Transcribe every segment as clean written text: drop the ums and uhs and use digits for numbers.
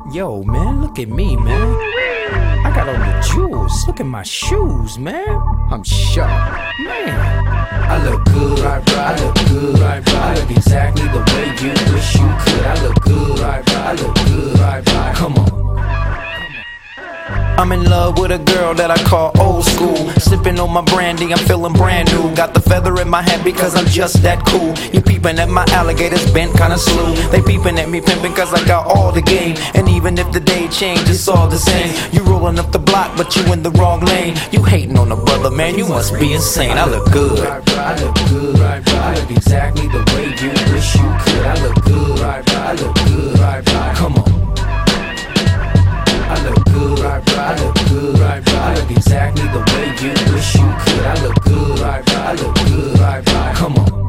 Yo, man, look at me, man. I got on the jewels. Look at my shoes, man. I'm sharp, man. I look good, I look good, I look exactly the way you wish you could. I look good, I look good, come on. I'm in love with a girl that I call old school. Sipping on my brandy, I'm feeling brand new. Got the feather in my hat because I'm just that cool. You peeping at my alligators bent kinda slow. They peeping at me pimping cause I got all the game. And even if the day change, it's all the same. You rolling up the block but you in the wrong lane. You hating on a brother, man, you must be insane. I look good, I look good, I look exactly the way you wish you could. I look good, I look good, come on. I look good, I look good, I look exactly the way you wish you could. I look good, I look good, come on.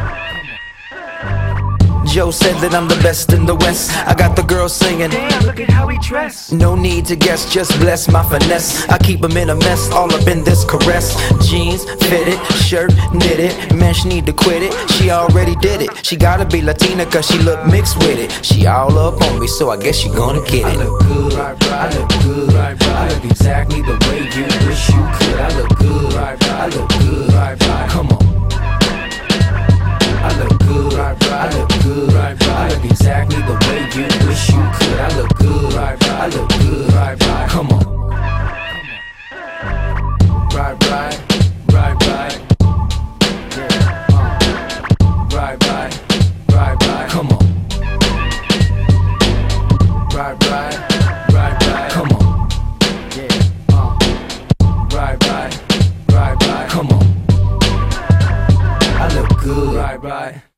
Joe said that I'm the best in the West. I got the girls singing, damn, look at how he dressed. No need to guess, just bless my finesse. I keep him in a mess, all up in this caress. Jeans, fitted, shirt, knitted. Man, she need to quit it, she already did it. She gotta be Latina cause she look mixed with it. She all up on me, so I guess she gonna get it. I look good, I look good, I look exactly the way you wish you could. I look good, I look good, come on. I look good, I look good, I look exactly the way you wish you could. I look good, I look good, come on. Right, come on. Right, come on. Right, come on. I look good, right.